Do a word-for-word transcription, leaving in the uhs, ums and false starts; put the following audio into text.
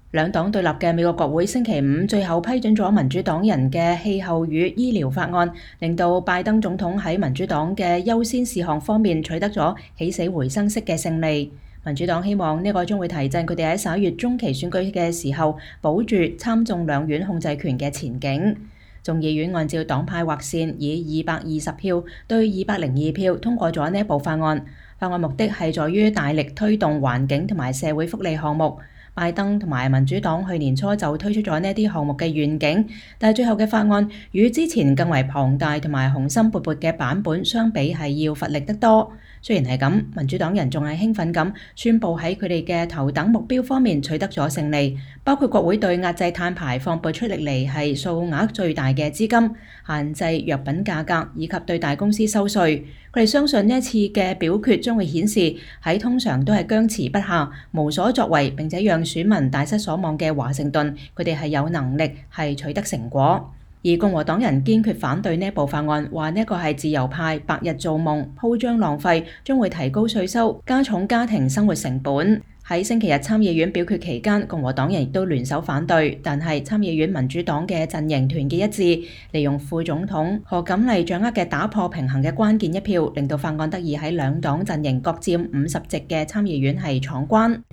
兩黨對立嘅美國國會星期五最後批准咗民主黨人嘅氣候與醫療法案，令到拜登總統喺民主黨嘅優先事項方面取得咗起死回生式嘅勝利。民主黨希望呢個將會提振佢哋喺十一月中期選舉嘅時候保住參眾兩院控制權嘅前景。眾議院按照黨派劃線，以二百二十票對二百零二票通過咗呢一部法案。法案目的係在於大力推動環境同埋社會福利項目。拜登同埋民主黨去年初就推出咗呢啲項目嘅願景，但係最後嘅法案與之前更為龐大同埋雄心勃勃嘅版本相比係要乏力得多。雖然係咁，民主黨人仲係興奮咁宣佈喺佢哋嘅頭等目標方面取得咗勝利，包括國會對壓制碳排放撥出歷嚟係數額最大嘅資金，限制藥品價格以及對大公司收稅。佢哋相信呢一次嘅表決將會顯示喺通常都係僵持不下、無所作為，並且讓選民大失所望嘅華盛頓，佢哋係有能力係取得成果。而共和黨人堅決反對呢部法案，話呢個係自由派白日做夢、鋪張浪費，將會提高稅收、加重家庭生活成本。喺星期日參議院表決期間，共和黨人亦都聯手反對，但係參議院民主黨嘅陣營團結一致，利用副總統賀錦麗掌握嘅打破平衡嘅關鍵一票，令到法案得以喺兩黨陣營各佔五十席嘅參議院係闖關。